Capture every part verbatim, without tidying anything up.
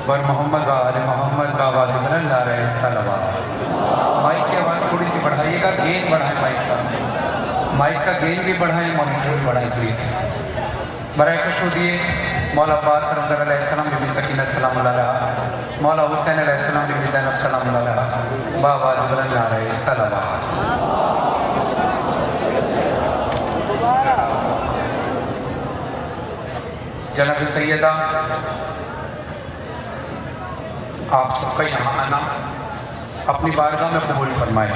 ور محمد و آل محمد کا آواز بلند نعرہ صلوات۔ مائک کی آواز تھوڑی سی بڑھائیے گا، گین بڑھائیں مائک کا، مائک کا گین بھی بڑھائیں، مانیٹر بھی بڑھائیں پلیز۔ برائے خوش دیے مولا عباس رضی اللہ علیہ السلام بی بی سکینہ سلام اللہ علیہ، مولا حسین علیہ السلام بی بی زینب سلام اللہ علیہ، بآواز بلند نعرہ صلوات۔ جناب سیدہ، آپ سب کا یہاں آنا اپنی بارگاہ میں قبول فرمائیں۔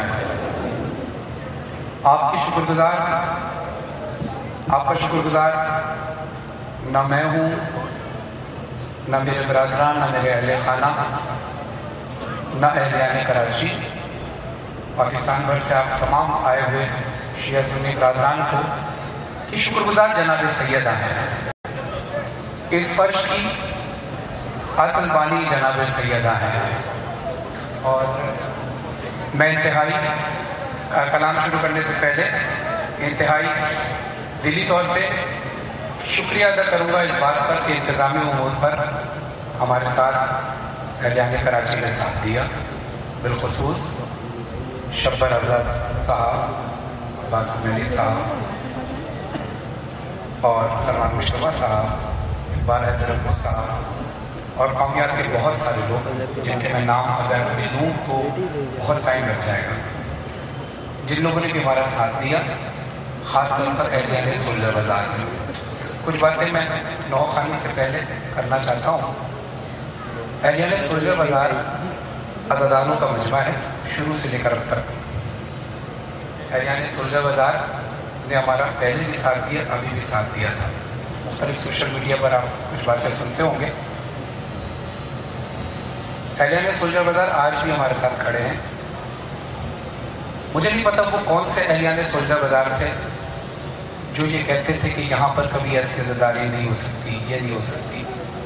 آپ کی شکر گزار آپ کا شکر گزار نہ میں ہوں، نہ میرے برادران، نہ میرے اہل خانہ، نہ اہلیان کراچی، پاکستان بھر سے آپ تمام آئے ہوئے شیعہ سنی برادران کو کی شکر گزار جناب سیدہ ہے۔ اس فرش کی اصل بانی جناب سیدہ ہے، اور میں انتہائی کلام شروع کرنے سے پہلے انتہائی دلی طور پہ شکریہ ادا کروں گا اس بات پر کہ انتظامی امور پر ہمارے ساتھ اہلیان کراچی نے ساتھ دیا، بالخصوص شبر اعزاز صاحب، عباس علی صاحب اور سلمان مشتبہ صاحب، اقبال حیدر صاحب اور قومیات کے بہت سارے لوگ جن کے میں نام اگر میں لوں تو بہت ٹائم لگ جائے گا، جن لوگوں نے بھی ہمارا ساتھ دیا، خاص طور پر اہلیان سلجھا بازار میں۔ کچھ باتیں میں نو خانی سے پہلے کرنا چاہتا ہوں۔ اہلیان سلجھا بازار عزاداروں کا مجمع ہے، شروع سے لے کر اب تک۔ اہلیان سلجھا بازار نے ہمارا پہلے بھی ساتھ دیا، ابھی بھی ساتھ دیا تھا۔ مختلف سوشل میڈیا پر آپ کچھ باتیں سنتے ہوں گے۔ اہلیان سلجھا بازار آج بھی ہمارے ساتھ کھڑے ہیں۔ مجھے نہیں پتا وہ کون سے اہلیان سلجھا بازار تھے جو یہ کہتے تھے کہ یہاں پر کبھی ایسی عزاداری نہیں ہو سکتی، یہ نہیں ہو سکتی۔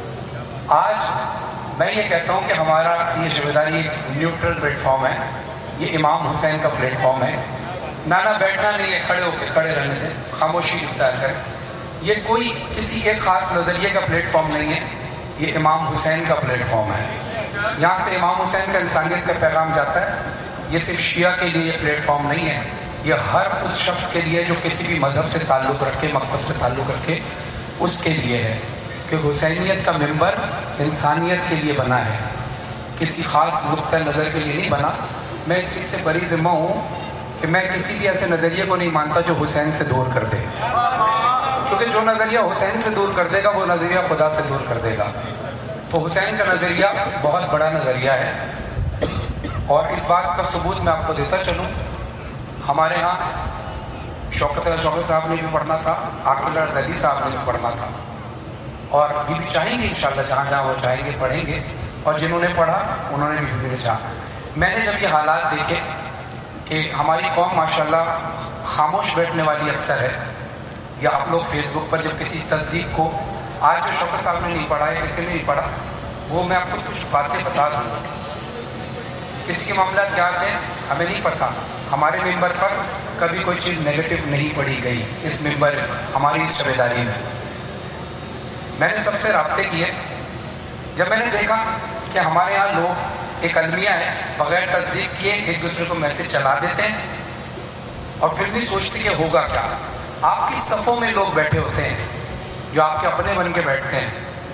آج میں یہ کہتا ہوں کہ ہمارا یہ شعبیداری ایک نیوٹرل پلیٹ فارم ہے، یہ امام حسین کا پلیٹ فارم ہے۔ نانا بیٹھنا نہیں ہے، کھڑے ہو کے کھڑے رہنے دیں، خاموشی اختیار کریں۔ یہ کوئی کسی ایک خاص نظریے کا پلیٹ فارم نہیں ہے، یہ امام حسین کا پلیٹ فارم ہے۔ یہاں سے امام حسین کا انسانیت کا پیغام جاتا ہے۔ یہ صرف شیعہ کے لیے یہ پلیٹ فارم نہیں ہے، یہ ہر اس شخص کے لیے جو کسی بھی مذہب سے تعلق رکھے، مکتب سے تعلق رکھے، اس کے لیے ہے کہ حسینیت کا ممبر انسانیت کے لیے بنا ہے، کسی خاص نقطہ نظر کے لیے نہیں بنا۔ میں اس چیز سے بری ذمہ ہوں کہ میں کسی بھی ایسے نظریے کو نہیں مانتا جو حسین سے دور کر دے، کیونکہ جو نظریہ حسین سے دور کر دے گا وہ نظریہ خدا سے دور کر دے گا۔ تو حسین کا نظریہ بہت بڑا نظریہ ہے، اور اس بات کا ثبوت میں آپ کو دیتا چلوں۔ ہمارے ہاں شوکت شوکت صاحب نے بھی پڑھنا تھا، عاقل علی صاحب نے بھی پڑھنا تھا، اور بھی بھی چاہیں گے انشاءاللہ، جہاں جہاں وہ چاہیں گے پڑھیں گے، اور جنہوں نے پڑھا انہوں نے بھی میرے چاہا۔ میں نے جب یہ حالات دیکھے کہ ہماری قوم ماشاءاللہ خاموش بیٹھنے والی اکثر ہے، یا آپ لوگ فیس بک پر جب کسی تصدیق کو، آج جو شوکت صاحب نے نہیں پڑھا ہے، کسی نے نہیں پڑھا، وہ میں آپ کو کچھ باتیں بتا دوں گا۔ کسی کے معاملات کیا تھے ہمیں نہیں پتا۔ ہمارے ممبر پر کبھی کوئی چیز نیگیٹو نہیں پڑھی گئی، اس ممبر ہماری اس شعبیداری میں۔ میں نے سب سے رابطے کیے، جب میں نے دیکھا کہ ہمارے یہاں لوگ ایک المیہ ہے، بغیر تصدیق کیے ایک دوسرے کو میسج چلا دیتے ہیں، اور پھر بھی سوچتے کہ ہوگا کیا۔ آپ کی صفوں میں لوگ بیٹھے ہوتے ہیں جو آپ کے اپنے بن کے بیٹھتے ہیں۔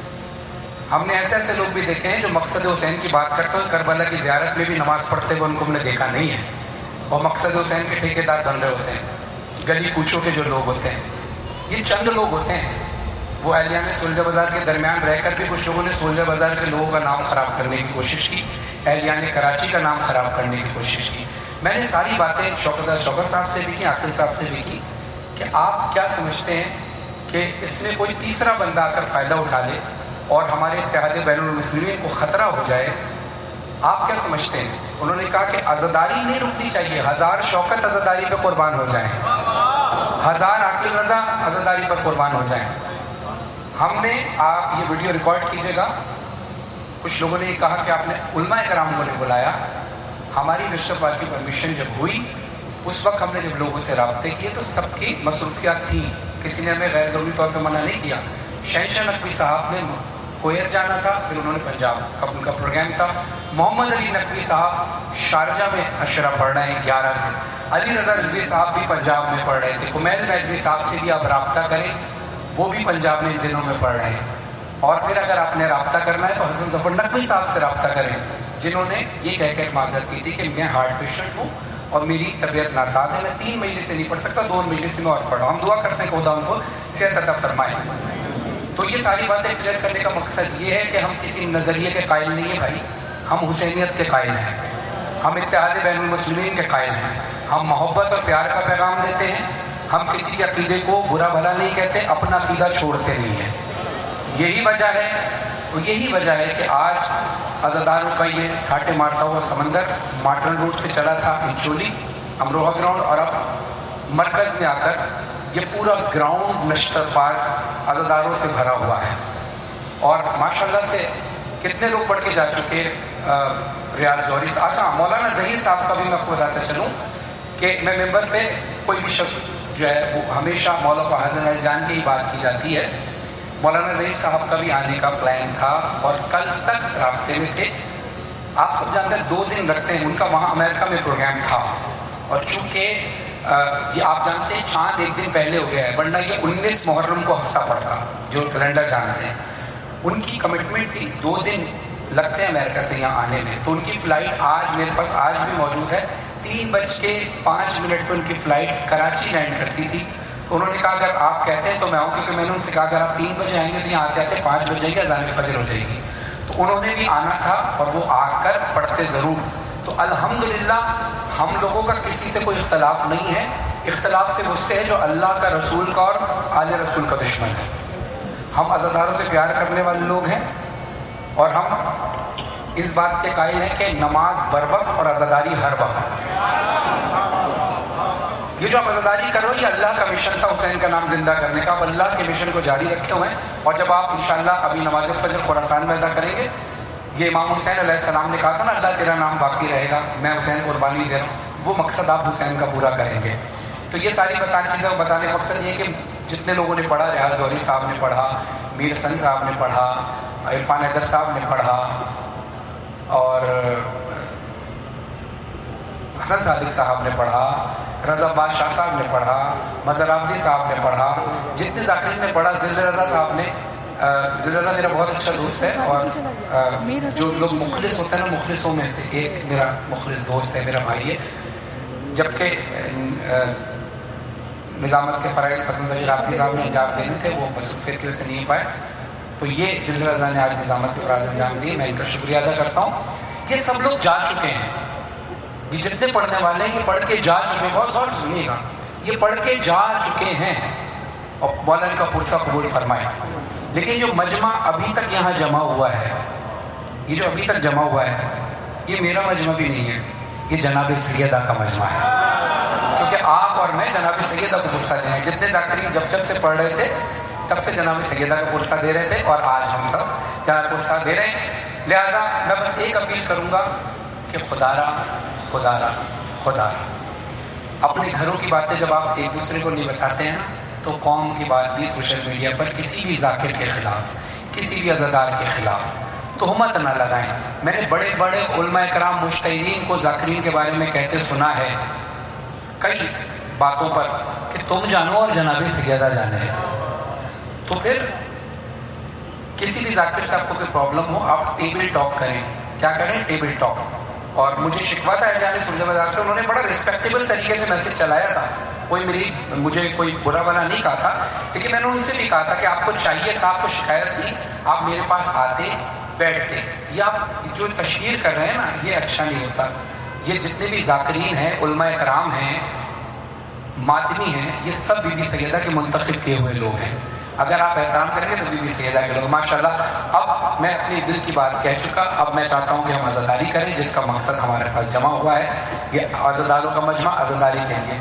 ہم نے ایسے ایسے لوگ بھی دیکھے ہیں جو مقصد حسین کی بات کرتے ہوئے کربلا کی زیارت میں بھی نماز پڑھتے ہوئے ان کو ہم نے دیکھا نہیں ہے، اور مقصد حسین کے ٹھیکیدار بن رہے ہوتے ہیں، گلی کوچوں کے جو لوگ ہوتے ہیں۔ یہ چند لوگ ہوتے ہیں، وہ اہلیان سلجھا بازار کے درمیان رہ کر بھی کچھ لوگوں نے سلجھا بازار کے لوگوں کا نام خراب کرنے کی کوشش کی، اہلیان کراچی کا نام خراب کرنے کی کوشش کی۔ میں نے ساری باتیں شوکت شوکت صاحب سے بھی کی، عاقل صاحب سے بھی کی، کہ آپ کیا سمجھتے ہیں کہ اس میں کوئی تیسرا بندہ آ کر فائدہ اٹھا لے اور ہمارے اتحاد بین المسلمین کو خطرہ ہو جائے؟ آپ کیا سمجھتے ہیں؟ انہوں نے کہا کہ عزاداری نہیں رکنی چاہیے، ہزار شوکت عزاداری پہ قربان ہو جائیں، ہزار عاقل رضا عزاداری پر قربان ہو جائیں۔ ہم نے، آپ یہ ویڈیو ریکارڈ کیجئے گا، کچھ لوگوں نے یہ کہا کہ آپ نے علماء کرام کو نہیں بلایا۔ ہماری بشپ وال کی پرمیشن جب ہوئی، اس وقت ہم نے جب لوگوں سے رابطے کیے تو سب کی مصروفیات تھیں، کسی نے ہمیں غیر ضروری طور پہ منع نہیں کیا۔ شہنشاہ نقوی صاحب نے कोयत जाना था, फिर उन्होंने पंजाब का उनका प्रोग्राम था। मोहम्मद अली नकवी साहब शारजा में अशरा पढ़ रहे हैं ग्यारह से, अली रज़ा रिजवी साहब भी पंजाब में पढ़ रहे थे, कुमैल नकवी साहब से भी आप रब्ता करें, वो भी पंजाब में इन दिनों में पढ़ रहे हैं। और फिर अगर आपने रब्ता करना है तो हसन ज़फ़र नकवी साहब से रब्ता करें, जिन्होंने ये कह कर माजरत की थी कि मैं हार्ट पेशेंट हूँ और मेरी तबीयत नासाज है, मैं तीन महीने से नहीं पढ़ सकता, दो महीने से मैं और पढ़ा। हम दुआ करते हैं खुदा उनको सेहत अता फरमाए। तो ये सारी बातें क्लियर करने का मकसद ये है कि हम किसी नज़रिए के कायल नहीं है भाई, हम हुसैनियत के कायल हैं, हम इत्तेहाद बैनुल मुस्लिमीन के कायल हैं, हम मोहब्बत और प्यार का पैगाम देते हैं, हम किसी के अकीदे को बुरा भला नहीं कहते, अपना अकीदा छोड़ते नहीं हैं। यही वजह है और यही वजह है कि आज अज़ादारों का ये घाटे मारता हुआ समंदर माटरन रोड से चला था इंचोली अमरोहा ग्राउंड, और अब मरकज़ में आकर ये पूरा ग्राउंड नश्तर पार्क अज़ादारों से भरा हुआ है। और माशाल्लाह से कितने लोग पढ़ के जा चुके, रियाज जौहरी। अच्छा, मौलाना ज़हीर साहब का भी मैं आपको बताता चलूँ कि मैं मेंबर पे कोई भी शख्स जो है वो हमेशा मौला को हाज़िर जान के ही बात की जाती है। मौलाना ज़हीर साहब का भी आने का प्लान था और कल तक रास्ते में थे। आप सब जानते हैं दो दिन रखते हैं, उनका वहाँ अमेरिका में प्रोग्राम था, और चूँकि ये आप जानते हैं चांद एक दिन पहले हो गया है, वरना ये उन्नीस मुहर्रम को हफ्ता पड़ता, जो कैलेंडर जानते हैं। उनकी कमिटमेंट थी, दो दिन लगते हैं अमेरिका से यहाँ आने में, तो उनकी फ़्लाइट आज मेरे पास आज भी मौजूद है, तीन बज के पाँच मिनट पर उनकी फ़्लाइट कराची लैंड करती थी। तो उन्होंने कहा अगर आप कहते हैं तो मैं आऊँ, क्योंकि मैंने उनसे कहा अगर आप तीन बजे आएंगे तो यहाँ आते आते पाँच बज जाएगी, अज़ान फजर हो जाएगी। तो उन्होंने भी आना था और वो आकर पढ़ते ज़रूर। तो अल्हम्दुलिल्लाह हम लोगों का किसी से कोई इख्तलाफ नहीं है, इख्तलाफ सिर्फ उससे है जो अल्लाह का, रसूल का और आले रसूल का दुश्मन है। हम अज़ादारों से प्यार करने वाले लोग हैं और हम इस बात के कायल हैं कि नमाज बर वक्त और अज़ादारी हर वक्त। ये जो आप अज़ादारी कर रहे हो ये अल्लाह का मिशन था, हुसैन का नाम जिंदा करने का। आप अल्लाह के मिशन को जारी रखे हुए हैं, और जब आप इंशाअल्लाह अभी नमाज फजर खुरासान में अदा करेंगे, ये इमाम हुसैन अलैहिस्सलाम ने कहा था ना, अल्लाह तेरा नाम बाकी रहेगा, मैं हुसैन कुर्बानी दे रहा हूँ, वो मकसद आप हुसैन का पूरा करेंगे। तो ये सारी बता चीज़ें बताने का मकसद ये कि जितने लोगों ने पढ़ा, रियाज जौहरी साहब ने पढ़ा, मीर हसन साहब ने पढ़ा, इरफान हैदर साहब ने पढ़ा, और हसन सादिक साहब ने पढ़ा, रज़ा बादशाह साहब ने पढ़ा, मज़हर आबदी साहब ने पढ़ा, जितने ज़ाकिरीन ने पढ़ा, ज़िल रज़ा साहब ने, ज़िल रज़ा मेरा बहुत अच्छा दोस्त है, और जो लोग मुखलिस होते हैं ना, मुखलिसों में से एक मेरा मुखलिस दोस्त है, मेरा भाई है। जबकि निज़ामत के फ़राइज़ हसन ज़हीर आबदी साहब ने अंजाम देने थे, वो मसरूफ़ियत की वजह से नहीं पाए, तो ये ज़िल रज़ा ने आज निज़ामत के फ़राइज़ अंजाम दिए, मैं इनका शुक्रिया अदा करता हूँ। ये सब लोग जा चुके हैं, ये जितने पढ़ने वाले हैं ये पढ़ के जा चुके हैं, बहुत गौर सुनिएगा, ये पढ़ के जा चुके हैं, और मौलाना का पुरसा कबूल फरमाए। लेकिन जो मजमा अभी तक यहाँ जमा हुआ है, ये जो अभी तक जमा हुआ है, ये मेरा मजमा भी नहीं है, ये जनाब सैयदा का मजमा है, क्योंकि आप और मैं जनाब सैयदा को पुरसा दे रहे हैं। जितने ज़ाकिरीन जब जब से पढ़ रहे थे तब से जनाब सैयदा को पुरसा दे रहे थे, और आज हम सब जनाब पुरसा दे रहे हैं। लिहाजा मैं बस एक अपील करूँगा कि खुदारा खुदारा खुदारा अपने घरों की बातें जब आप एक दूसरे को नहीं बताते हैं ना, तो कौम की बात भी सोशल मीडिया पर किसी भी ज़ाकिर के ख़िलाफ़, किसी भी अज़ादार के ख़िलाफ़ तोहमत ना लगाएं। मैंने बड़े बड़े उलमा कराम मुज्तहिदीन को ज़ाकिरीन के बारे में कहते सुना है कई बातों पर कि तुम जानो और जनाब सैयदा जाने। तो फिर किसी भी ज़ाकिर साहब को कोई प्रॉब्लम हो, आप टेबल टॉक करें। क्या करें? Table talk. और मुझे शिकवा था जाने सुलझा बाजार से, उन्होंने बड़ा रिस्पेक्टेबल तरीके से मैसेज चलाया था, कोई मेरी मुझे कोई बुरा भला नहीं कहा था, लेकिन मैंने उनसे भी कहा था कि आपको चाहिए था, आपको शिकायत थी, आप मेरे पास आते बैठते। ये आप जो तशहीर कर रहे हैं ना, ये अच्छा नहीं होता। ये जितने भी ज़ाकिरीन हैं, उलमा कराम हैं, मातमी हैं, ये सब बीबी सैयदा के मुंतखब किए हुए लोग हैं। अगर आप एहतराम करेंगे तो बीबी सैयदा के लोग माशाल्लाह। अब मैं अपने दिल की बात कह चुका, अब मैं चाहता हूँ कि हम अज़ादारी करें, जिसका मकसद हमारे पास जमा हुआ है, ये अज़ादारों का मजमा अज़ादारी के लिए।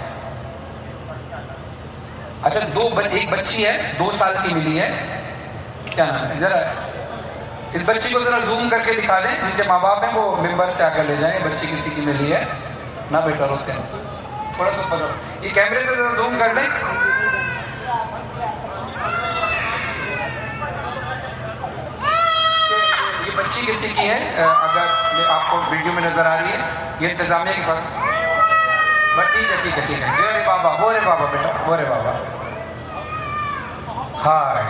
अच्छा, दो एक बच्ची है, दो साल की मिली है, क्या नाम है, जरा इस बच्ची को जरा जूम करके दिखा दें, जिसके माँ बाप हैं वो मेंबर से आकर ले जाएं। बच्ची किसी की मिली है ना, बेटा रोते हैं, थोड़ा सा पकड़ो, ये कैमरे से जरा जूम कर दें। بچی کسی کی ہے اگر آپ کو ویڈیو میں نظر آ رہی ہے یہ انتظامیہ کے پاس بس ٹھیک ہے ٹھیک ہے ٹھیک ہے رے بابا ہو رے بابا بیٹا ہو رے بابا ہائے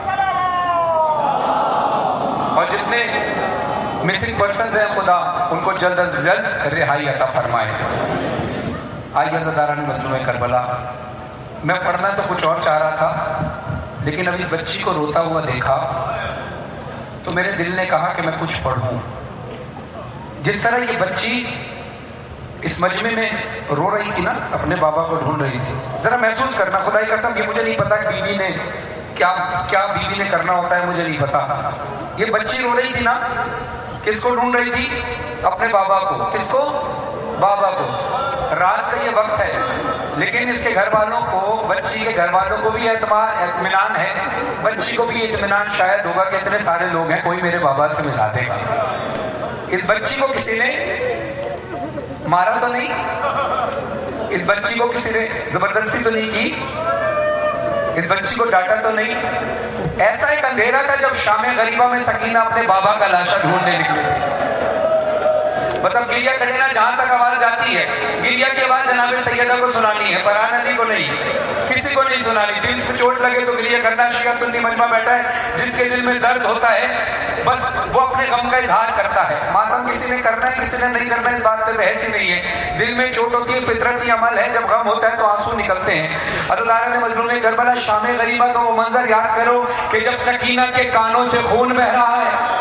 اور جتنے مسنگ پرسنز ہیں خدا ان کو جلد از جلد رہائی عطا فرمائے. آئیے عزاداران مظلوم کربلا میں پڑھنا تو کچھ اور چاہ رہا تھا لیکن اب اس بچی کو روتا ہوا دیکھا تو میرے دل نے کہا کہ میں کچھ پڑھوں. جس طرح یہ بچی اس مجمع میں رو رہی تھی نا اپنے بابا کو ڈھونڈ رہی تھی ذرا محسوس کرنا خدا کی قسم یہ مجھے نہیں پتا کہ بیوی نے کیا کیا بیوی نے کرنا ہوتا ہے مجھے نہیں پتا. یہ بچی رو رہی تھی نا کس کو ڈھونڈ رہی تھی اپنے بابا کو. کس کو بابا کو. رات کا یہ وقت ہے لیکن اس کے گھر والوں کو بچی کے گھر والوں کو بھی اعتماد اطمینان ہے بچی کو بھی اطمینان شاید ہوگا کہ اتنے سارے لوگ ہیں کوئی میرے بابا سے ملا دے گا. اس بچی کو کسی نے مارا تو نہیں اس بچی کو کسی نے زبردستی تو نہیں کی اس بچی کو ڈانٹا تو نہیں. ایسا ایک اندھیرا تھا جب شام غریبہ میں سکینہ اپنے بابا کا لاشا ڈھونڈنے نکلے تھے. بس اب گریا کٹنا جہاں تک آواز آتی ہے گریا کی آواز جناب سیدہ کو سنانی ہے فرحان علی کو نہیں کسی کو نہیں سنانی. دل سے چوٹ لگے تو گریا کرنا. شیعہ سنی مجمع بیٹھا ہے جس کے دل میں درد ہوتا ہے بس وہ اپنے غم کا اظہار کرتا ہے. ماتم کسی نے کرنا ہے کسی نے نہیں کرنا اس بات پہ بحث ہی نہیں ہے. دل میں چوٹ ہوتی ہے فطرتی عمل ہے جب غم ہوتا ہے تو آنسو نکلتے ہیں. عزاداران مظلوم کربلا شام غریبہ کا وہ منظر یاد کرو کہ جب سکینہ کے کانوں سے خون بہ رہا ہے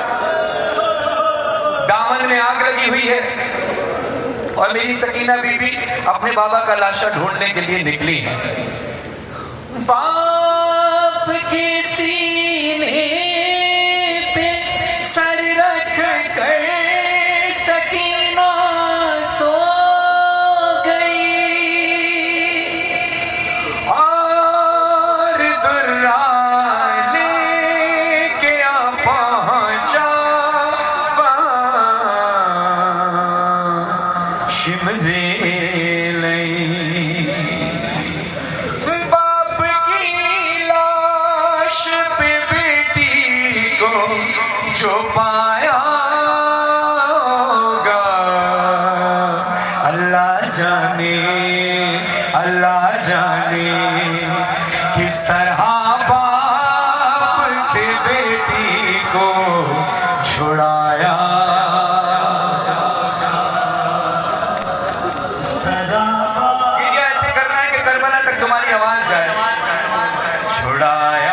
دامن میں آگ لگی ہوئی ہے اور میری سکینہ بی بی اپنے بابا کا لاشا ڈھونڈنے کے لیے نکلی ہے. باپ کے سینے پہ سر رکھ کر سکینہ سو گئی اور درہ لے کے آ پہنچا شمرے لئی. باپ کی لاش پہ بیٹی کو جو پایا ہوگا اللہ جانے اللہ جانے کس طرح باپ سے بیٹی کو چھڑایا. تمہاری آواز جائے چھڑایا.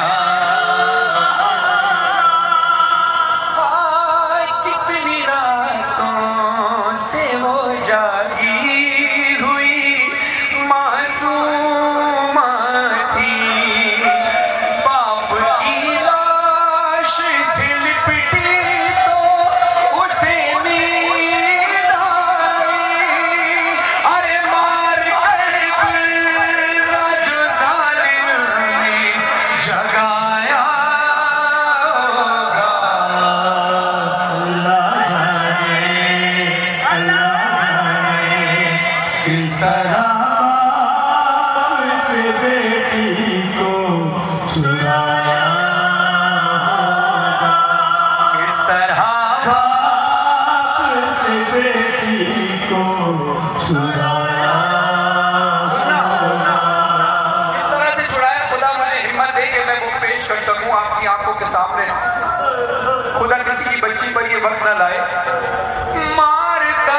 کتنی راتوں سے وہ جاگی ہوئی معصوم تھی. باپ کی لاش سے لپٹی تو اسے نیند آئی. ارے مار جگایا ہوگا اللہ جانے اللہ جانے کس طرح سے بیٹی کو چرایا ہوگا کس طرح باپ سے بیٹی کو چرایا. کر سکوں آپ کی آنکھوں کے سامنے خدا کسی کی بچی پر یہ وقت نہ لائے. مارتا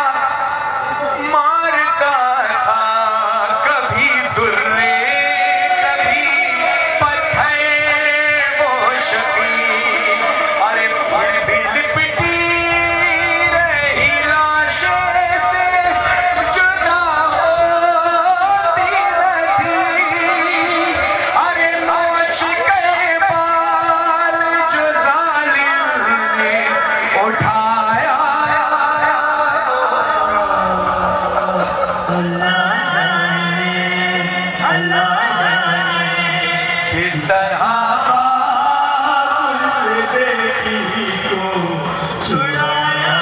مارتا تھا کبھی درے کبھی پتھر وہ شبی. ارے پڑ بھی لپٹی رہی لاشے سے جدا ہوتی رہتی. ارے نوچ کر اٹھایا اللہ جانے اللہ جانے کس طرح باپ سے بیٹی کو چھڑایا.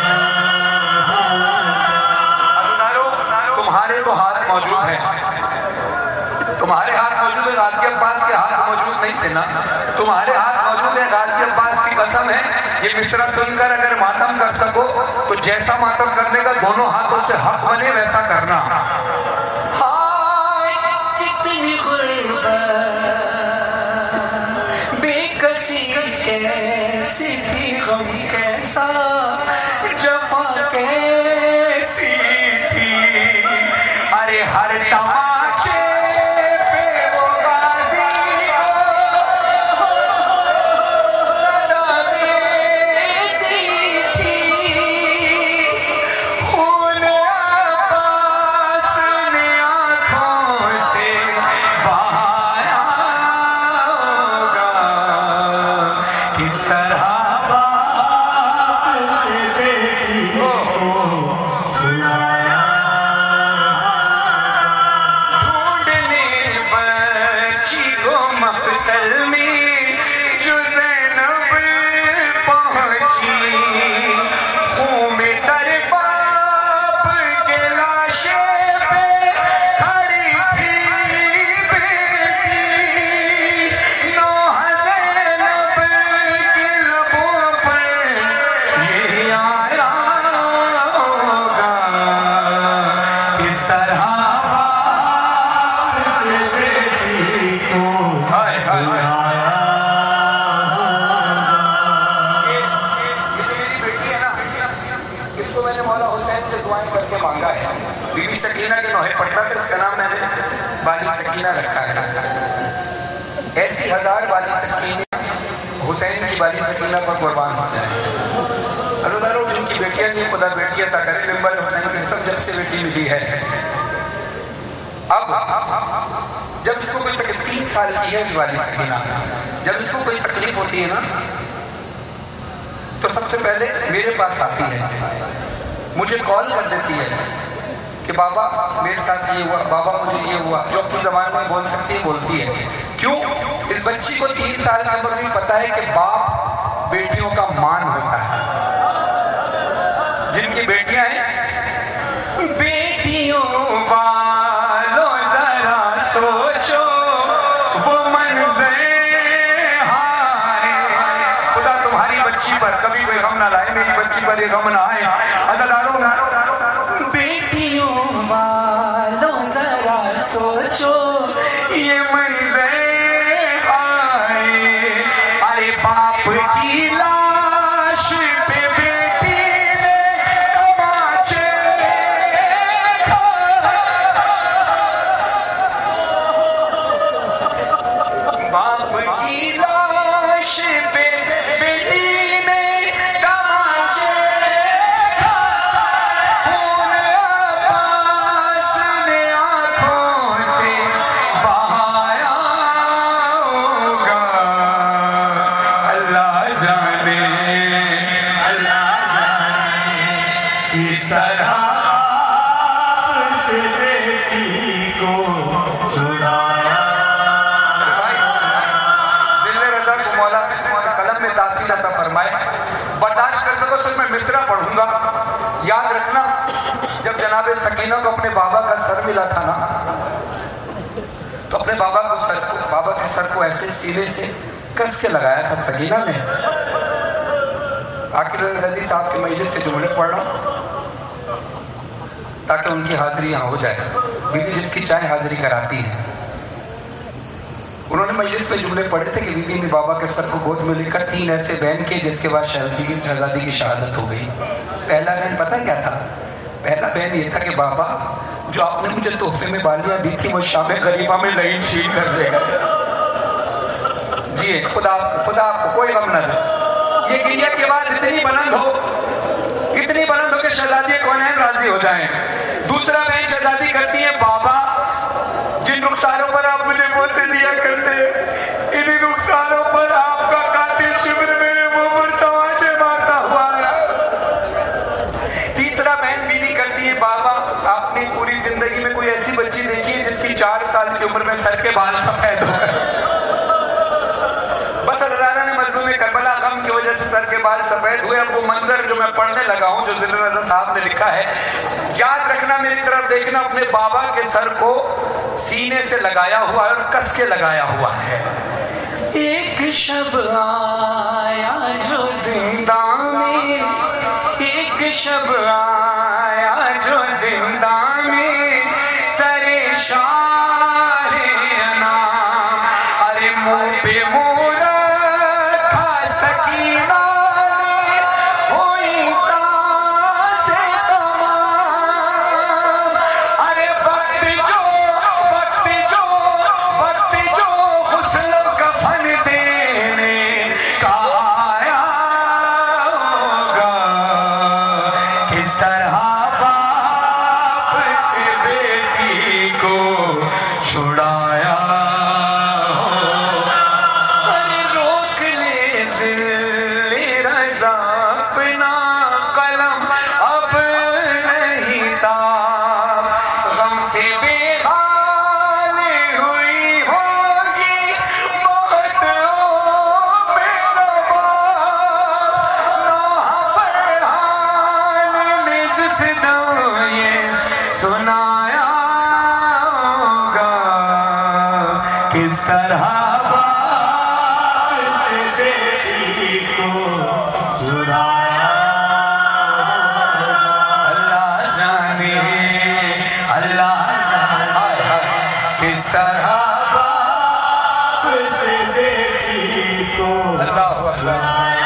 تمہارے تو ہاتھ موجود ہیں تمہارے ہاتھ موجود ہے. غازی عباس کے ہاتھ موجود نہیں تھے نا تمہارے ہاتھ موجود दामाद गाजी अब्बास की कसम है, ये मिसरा सुनकर अगर मातम कर सको तो जैसा मातम करने का दोनों हाथों से हक बने वैसा करना। हाय कितनी गुर्बत बेकसी कैसी थी, गम कैसा जफा कैसी थी। अरे हर तमाचे पे वो गाजी को सदा देती थी, खून अब्बास ने आँखों से बहाया होगा, किस तरह बाप से बेटी को सुनाया। ढूंढने बच्ची को मक्तल में जो ज़ैनब पहुंची, खून में तर बाप के लाशे पे खड़ी थी बेटी, नौह ज़ैनब के लबों पर ये आया होगा, किस तरह बाप से बेटी को सुनाया। ये ये जो मेरी बेटी है ना, इसको मैंने मौला हुसैन से दुआएं करके मांगा है। बीबी सकीना के नौहे पड़ता था, इसका नाम मैंने बाली सकीना रखा है। ऐसी हजार बाली सकीना हुसैन की बाली सकीना पर कुर्बान हो जाए। अल्लाह जिनकी बेटियां नहीं, खुदा बेटियां ता करे। मेंबर हुसैन के सब जब से बेटी मिली है। अब जब इसको कोई तकलीफ, तीन साल की है वाली सकीना, जब इसको कोई तकलीफ होती है ना तो सबसे पहले मेरे पास आती है, मुझे कॉल कर देती है कि बाबा मेरे साथ ये हुआ, बाबा मुझे ये हुआ। जो अपनी जबान में बोल सकती है बोलती है। क्यों? इस बच्ची को तीन साल की उम्र में पता है कि बाप बेटियों का मान होता है। जिनकी बेटियां हैं, बेटियों वालों जरा सोचो वो मंज़र हाय, खुदा तुम्हारी बच्ची पर कभी कोई गम ना लाए, मेरी बच्ची पर ये गम ना आए। अदालारों बेटियों वालों जरा सोचो ये मंज़र आए, अरे बाप की लाश पे बेटी ने तमाचे बाप की लाश पे बेटी ने तमाचे, खून अब्बास ने आँखों से बहाया होगा। अल्लाह जाने, अल्लाह जाने किस तरह से बेटी को सुनाया। ज़िल्ले रज़ा को मौला कलम में तासीर अता फरमाए। बर्दाश्त कर सको तो मैं मिसरा पढ़ूंगा। याद रखना, जब जनाब सकीना को अपने बाबा का सर मिला था ना, तो अपने बाबा को सर को बाबा के सर को ऐसे सीने से कस के लगाया था सकीना ने। आखिर रज़ी साहब के मजलिस के जुमले पढ़ रहा हूं ताकि उनकी हाजिरी यहाँ हो जाए। बीबी जिसकी चाय हाजिरी कराती है। उन्होंने मजलिस में जुमले पढ़े थे कि बीबी ने बाबा के सर को गोद में लेकर तीन ऐसे बहन किए जिसके बाद शहजादी शहजादी की शहादत हो गई। पहला बहन पता क्या था? पहला बहन ये था कि बाबा जो आपने मुझे तोहफे में बालियां दी थी वो शाम गरीबा में लईन छीन कर देगा। जी खुदा खुदा आपको कोई गम ना दे। ये गिरिया की आवाज इतनी बुलंद हो, इतनी बुलंद हो कि शहजादी कौनैन राजी हो जाएं। दूसरा बहन शहजादी करती है, बाबा जिन रुखसारों पर आप मुझे बोसे दिया करते, इन्हीं रुखसारों पर आपका कातिल शिविर मेरे मुंह पर तमाचे मारता हुआ है। तीसरा बहन बीवी करती है, बाबा आपने पूरी जिंदगी में कोई ऐसी बच्ची देखी है जिसकी चार साल की उम्र में सर के बाल सफेद हो गए? बस हज़ारा ने मजलूम करबला गम की वजह से सर के बाल सफेद हुए। अब वो मंजर जो मैं पढ़ने लगा हूँ, जो ज़िल्ले रज़ा साहब ने लिखा है, याद रखना, मेरी तरफ देखना, अपने बाबा के सर को सीने से लगाया हुआ और कस के लगाया हुआ है। एक شب آیا جو زندہ میں، ایک شب آیا جو زندہ میں سر شاہ انام، ارے منہ پہ منہ رکھا سکینہ نے ہوئی سانس تمام، ارے وقت جو وقت جو وقت جو غسل و کفن دینے کا آیا ہوگا، کس طرح باپ سے بیٹی کو چھڑایا ہوگا، ارے روک لے ذل رضا اپنا قلم اب نہیں تاب، غم سے بے حال ہوئی ہوگی بہت او میرا باپ، نوحہ فرحان نے جس دم یہ سنایا ہوگا، کس طرح باپ سے بیٹی کو چھڑایا ہوگا، اللہ جانے اللہ جانے کس طرح باپ سے بیٹی کو چھڑایا۔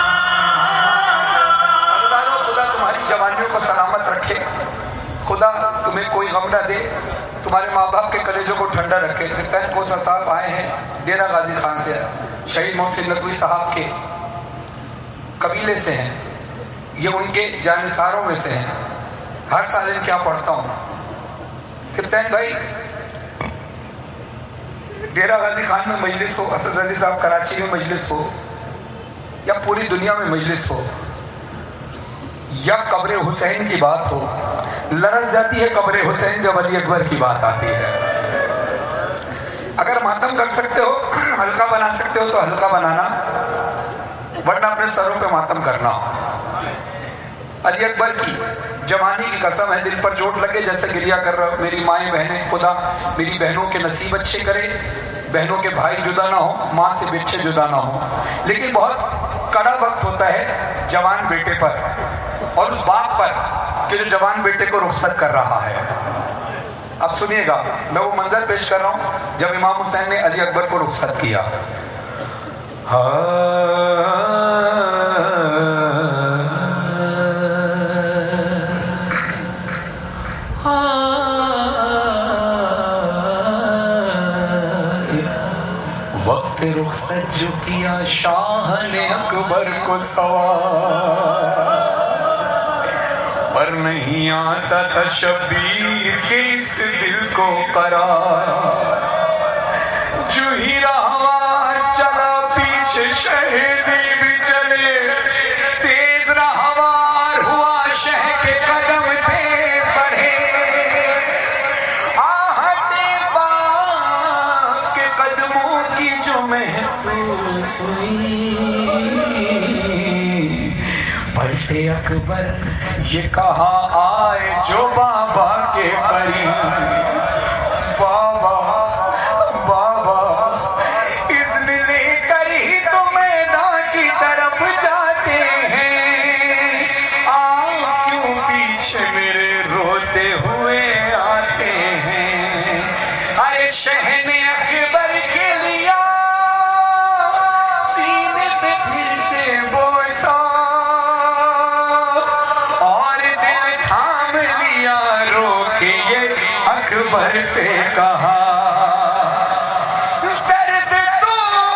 اللہ خدا تمہاری جوانیوں کو سلامت رکھے، خدا تمہیں کوئی غم نہ دے، تمہارے ماں باپ کے کلیجوں کو ٹھنڈا رکھے۔ سلطان کوسا صاحب آئے ہیں ڈیرہ غازی خان سے، شہید محسن ندوی صاحب کے قبیلے سے ہیں، یہ ان کے جانثاروں میں سے ہیں، ہر سال ان کے یہاں پڑھتا ہوں۔ سلطان بھائی ڈیرہ غازی خان میں مجلس ہو، اسد علی صاحب کراچی میں مجلس ہو، یا پوری دنیا میں مجلس ہو، یا قبر حسین کی بات ہو، لرز جاتی ہے قبر حسین جب علی اکبر کی بات آتی ہے۔ اگر ماتم کر سکتے ہو، ہلکا بنا سکتے ہو تو ہلکا بنانا، ورنہ اپنے سروں پہ ماتم کرنا ہو۔ علی اکبر کی جوانی کی قسم ہے، دل پر چوٹ لگے جیسے گریہ کر رہا ہوں، میری مائیں بہنیں، خدا میری بہنوں کے نصیب اچھے کرے، بہنوں کے بھائی جدا نہ ہو، ماں سے بچے جدا نہ ہو، لیکن بہت کڑا وقت ہوتا ہے جوان بیٹے پر اور اس باپ پر کہ جو جوان بیٹے کو رخصت کر رہا ہے۔ اب سنیے گا، میں وہ منظر پیش کر رہا ہوں جب امام حسین نے علی اکبر کو رخصت کیا۔ وقت رخصت جو کیا شاہ نے اکبر کو سوار، پر نہیں آتا تھا شبیر کے اس دل کو قرار، جو ہی رہوار چلا پیچھے شہیدی بھی چلے، تیز رہوار ہوا شہ کے قدم تیز بڑھے، آہٹیں باپ کے قدموں کی جو محسوس ہوئی، پلٹے اکبر یہ کہا آئے جو بابا کے قریب، بابا بابا اذن لے کر ہی تو میدان کی طرف جاتے ہیں، آپ کیوں پیچھے میرے روتے ہوئے آتے ہیں، ارے شہن اکبر کے لیا سینے پہ پھر سے بوسا، اکبر سے کہا درد تو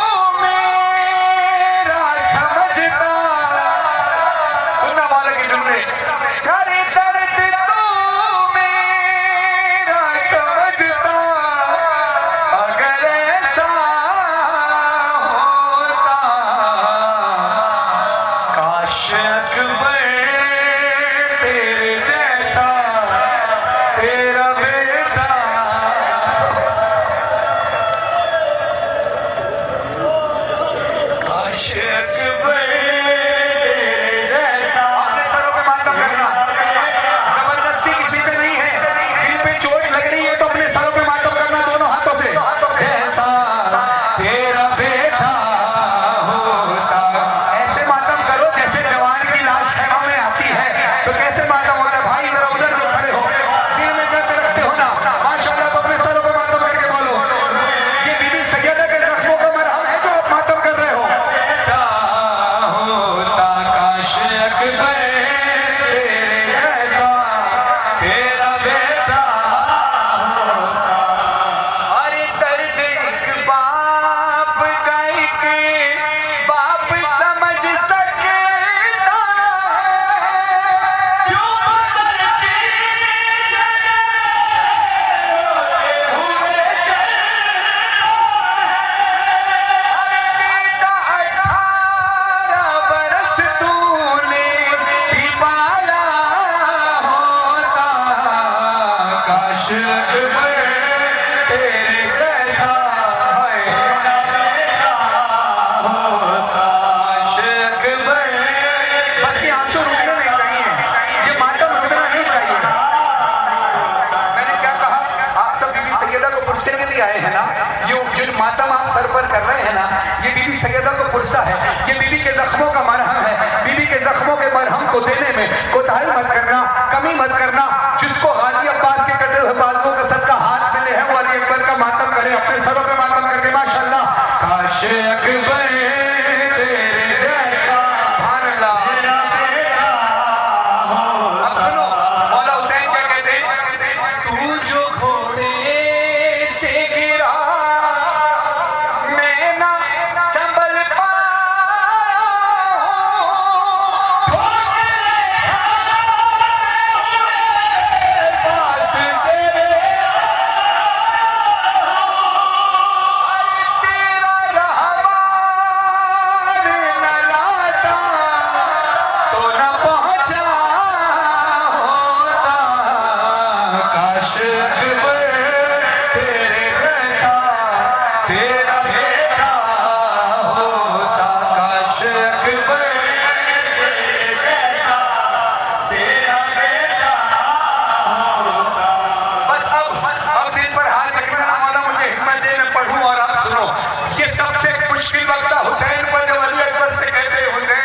میرا سمجھتا، سننا والا کے جملے، ارے درد تو میرا سمجھتا، اگر ایسا ہوتا کاش اکبر تیرے جیسا تیرا سیدہ کو پرسا ہے یہ بی بی کے زخموں کا مرہم ہے، بی بی کے زخموں کے مرہم کو دینے میں کوتاہی مت کرنا، کمی مت کرنا۔ جس کو غازی عباس کے کٹے ہوئے بازوؤں کا صدقہ ہاتھ ملے ہیں وہ علی اکبر کا ماتم کرے، اپنے سروں پہ ماتم کر کے ماشاءاللہ۔ کاش اکبر تیرے جیسا، سبحان اللہ۔ اب سنو مولا حسین کیا کہتے ہیں، تو جو گھوڑے سے گرا میں نہ سنبھل پایا ہوں، پاس تیرے تیرا رہوار نہ لاتا تو نہ پہنچا ہوتا، کاش اکبر تیرے جیسا تیرا بیٹا ہوتا، کاش اکبر تیرے جیسا تیرا بیٹا ہوتا۔ بس اب اب دل پر ہاتھ رکھنا، مولا مجھے ہمت دے میں پڑھوں اور آپ سنو۔ یہ سب سے مشکل وقت حسین پر جب علی اکبر سے کہتے ہیں حسین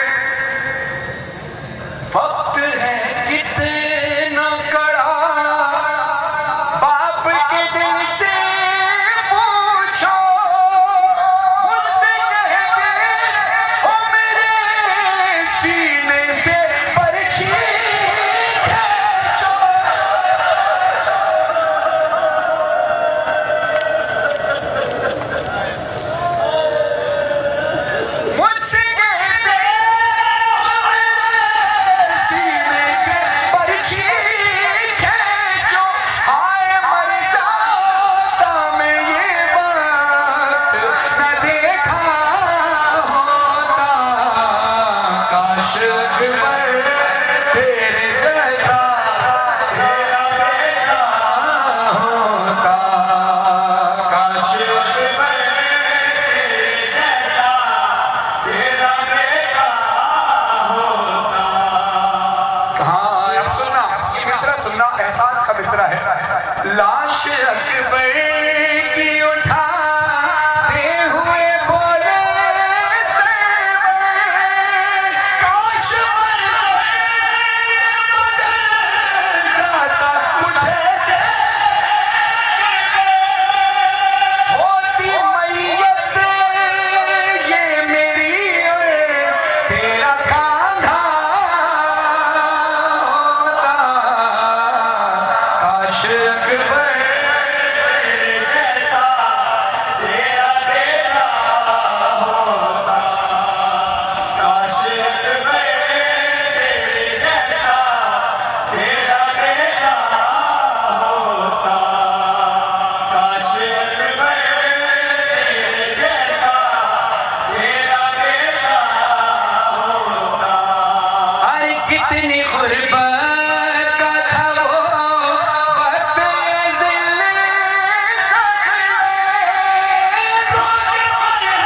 وقت ہے کتنا کڑا، باپ کے دل سے پوچھو، مجھ سے کہہ دے او میرے سینے سے پرچھی کھینچو۔ مجھ سے کہہ دے او میرے سینے سے پرچھی کھینچو، ہائے مر جاتا میں یہ بات نہ دیکھا ہوتا، کاش اکبر تیرے جیسا تیرا بیٹا ہوتا، کاش اکبر تیرے جیسا تیرا بیٹا ہوتا۔ کہاں اب سننا یہ مصرع سننا، احساس کا مصرع ہے۔ لاش اکبر کی اٹھاتے ہوئے بولے سرور، کاش بدل جاتا کچھ ایسے، ہوتی میت یہ میری اور تیرا کاندھا ہوتا، کاش اکبر تیرے جیسا تیرا بیٹا ہوتا، کاش اکبر تیرے جیسا تیرا بیٹا ہوتا، کاش اکبر تیرے جیسا تیرا بیٹا ہوتا۔ ارے کتنی غربت کا تھا وہ وقت، ذل سکھ میں روک مرحا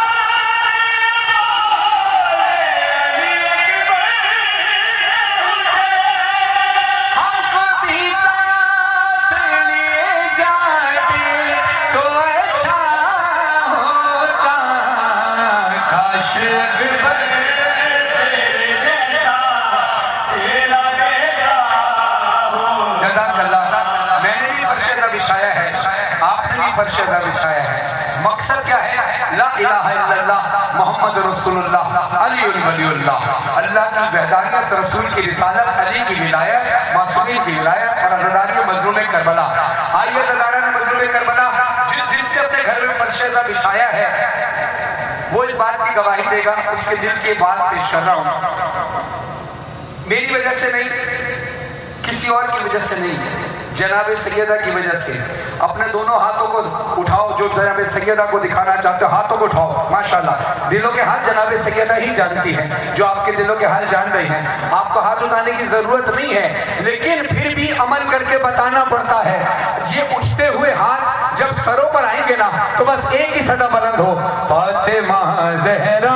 ہم کو بھی ساتھ لیے جاتے تو اچھا ہوتا، کاش اکبر تیرے جیسا تیرا بیٹا ہوتا۔ جزاک اللہ۔ میں نے بھی فرش ازاں بچھایا ہے، آپ نے بھی فرش ازاں بچھایا ہے، مقصد کیا ہے؟ لا الہ الا اللہ محمد رسول اللہ علی ولی اللہ، اللہ کی وحدانیت، رسول کی رسالت، علی کی ولایت، معصومین کی ولایت اور عزاداری و مظلوم کربلا۔ آئیے عزاداران مظلوم کربلا، جس جس نے اپنے گھر میں فرش ازاں بچھایا ہے وہ اس بات کی گواہی دے گا، اس کے دل کی بات پیش کر رہا ہوں، میری وجہ سے نہیں، کسی اور کی وجہ سے نہیں، جناب سیدہ کی وجہ سے۔ اپنے دونوں ہاتھوں کو اٹھاؤ، جو جناب سیدہ کو دکھانا چاہتے ہو ہاتھوں کو اٹھاؤ، ماشاءاللہ۔ دلوں کے ہاتھ جناب سیدہ ہی جانتی ہیں، جو آپ کے دلوں کے حال جان رہی ہیں، آپ کو ہاتھ اٹھانے کی ضرورت نہیں ہے، لیکن پھر بھی عمل کر کے بتانا پڑتا ہے۔ یہ اٹھتے ہوئے ہاتھ جب سروں پر آئیں گے نا تو بس ایک ہی صدا بلند ہو، فاطمہ زہرا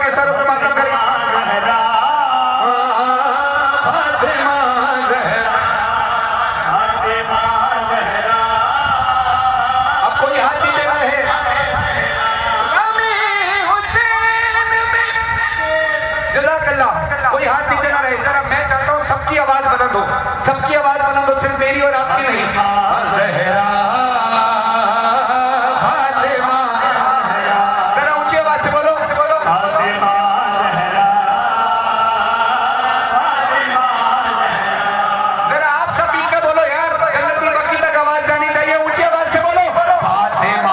فاطمہ زہرا سب کی آواز بنا دو، صرف میری اور آپ کی نہیں. زہرا فاطمہ، ذرا اونچی آواز سے بولو. ذرا آپ سب مل کے بولو یار، جنت البقیع تک آواز جانی چاہیے. اونچی آواز سے بولو فاطمہ.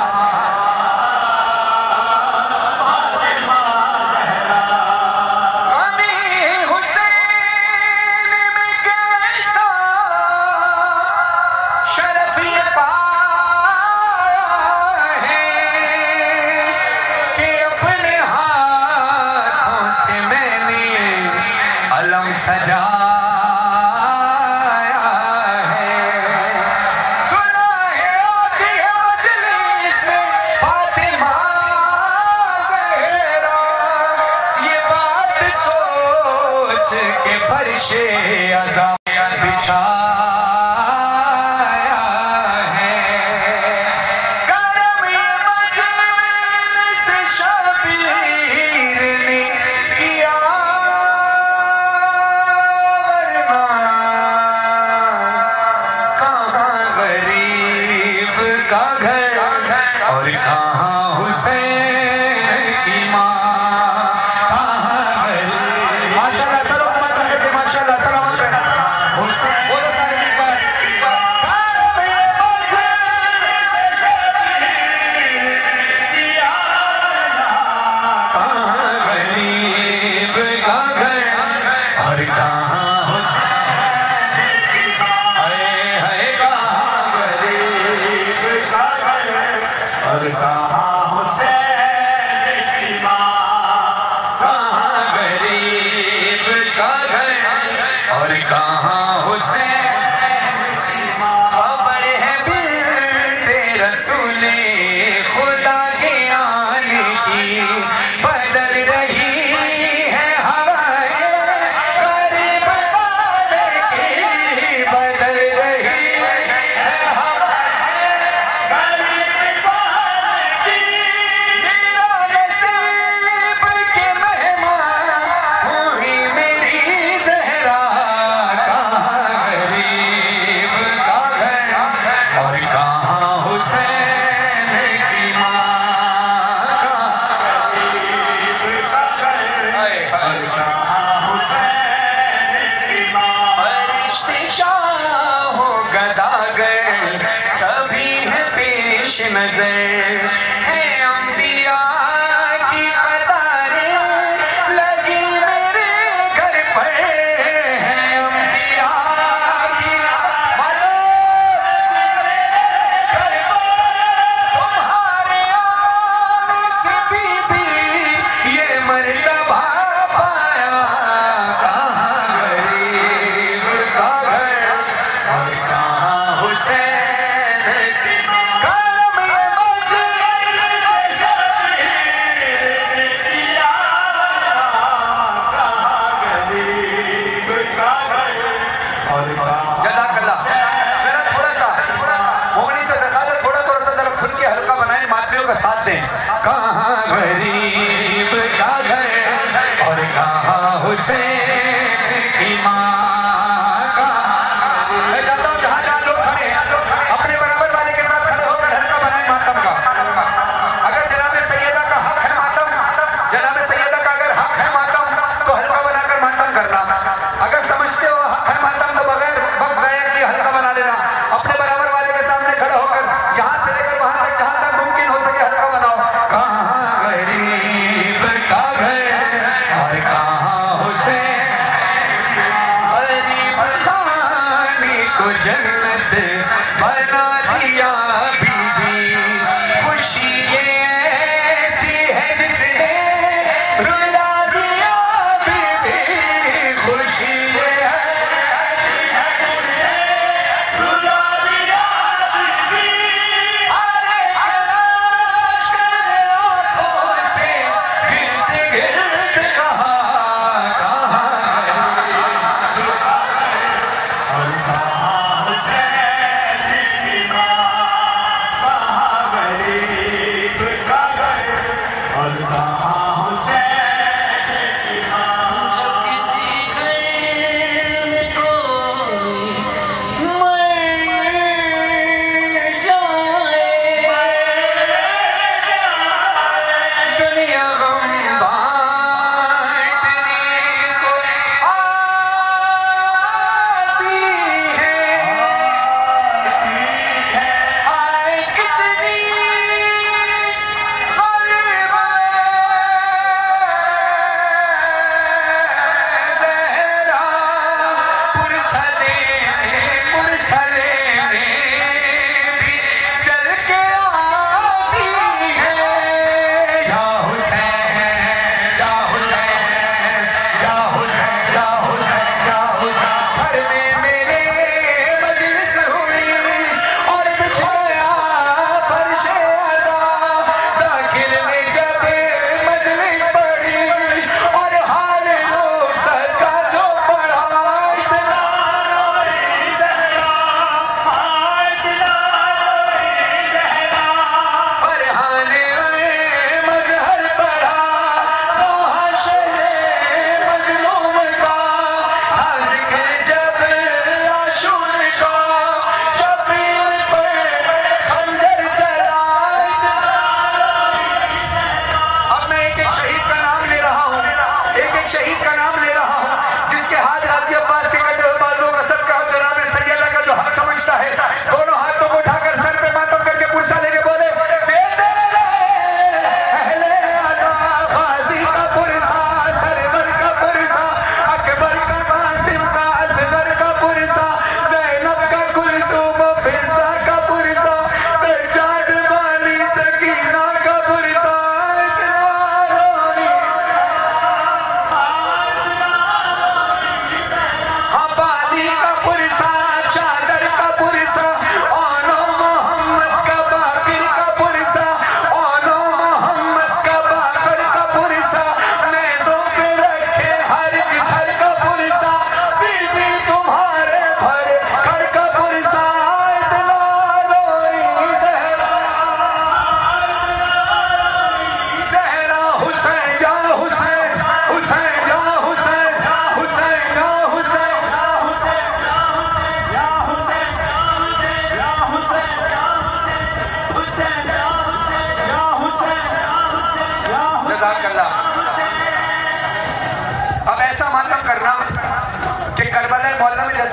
سجایا ہے، سنا ہے آتی ہے مجلس فاطمہ زہرا، یہ بات سوچ کے فرش عزا بچھایا ہے. کرم یہ مجلس شبیر نے کیا، اور کہاں حسین کی ماں، کہاں غریب. ماشاءاللہ سلام مت رکھے تھے، ماشاءاللہ سلام مت رکھے. حسین بولو سارے کی بات. کرم یہ مجلس شبیر کیا، کہاں غریب کا گھر، اور کہاں حسین کی ماں. اے ہے کہاں غریب کا گھر، اور کہاں حسین کی ماں، کہاں غریب کا گھر، اور کہاں حسین کی ماں. خبر ہے بنت رسول خدا کے آنے کی، بدل رہی ہے ہوائیں غریب آنے کی، بدل رہی ہے ہوائیں غریب آنے کی. میرا نصیب کے مہمان ہوئی میری زہرا، کہاں غریب کا گھر، اور کہاں حسین کی ماں، کہاں غریب کا گھر، اور کہاں حسین کی ماں. فرشتے شاہ و گداگر سبھی ہیں پیش نظر، ہیں انبیاء کی قطاریں لگی میرے گھر پر، ہیں انبیاء کی گھر پر. تمہارے آنے سے بی بی یہ مرتبہ پایا، کہاں غریب کا گھر، اور کہاں حسین کی ماں. کرم یہ مجلس شبیر کیا، کہاں غریب کا گھر، اور کہاں. جزاک اللہ. ذرا تھوڑا سا مغنی سے دکھا، تھوڑا تھوڑا سا ذرا کھل کے ہلکا بنائیں، ماتمیوں کا ساتھ دیں. کہاں غریب کا گھر، اور کہاں حسین کی ماں، کہاں. میں چاہتا ہوں جہاں جہاں لوگ کھڑے ہیں اپنے برابر والے کے ساتھ کھڑے ہو کر ہلکا بنائیں ماتم کا. اگر جناب سیدہ کا حق ہے ماتم، جناب سیدہ کا اگر حق ہے ماتم تو ہلکا بنا کر ماتم کرنا. اگر سمجھتے ہو حق ہے ماتم تو بغیر وقت ضائع کیے ہلکا بنا لینا. اپنے برابر والے کے سامنے کھڑے ہو کر یہاں سے لے کر وہاں تک جہاں تک ممکن ہو سکے ہلکا بناؤ. کہاں غریب کا گھر، اور کہاں حسین. غریب خانے کو جنت بنا دیا بی بی، خوشی یہ ایسی ہے جس نے رلا دیا بی بی، خوشی یہ ایسی ہے جس نے رلا دیا بی بی. ارے کلاش کرے آنکھوں سے گرد گرد کہا، کہاں غریب کا گھر، اور کہاں حسین کی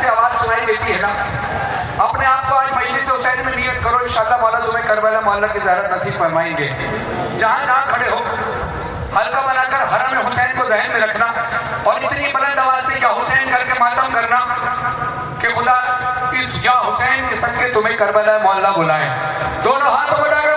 से आवाज सुनाई देती है ना, अपने आप को आज मजलिस हुसैन में नियत करो, इंशाअल्लाह मौला तुम्हें करबला मोहल्ला की ज़ियारत नसीब फरमाएंगे। जहां जहां खड़े हो हल्का बनाकर हरम हुसैन को ज़हन में रखना और इतनी बुलंद आवाज से क्या हुसैन करके मातम करना कि खुदा इस या हुसैन के सदके तुम्हें करबला मोहल्ला बुलाए। दोनों हाथों को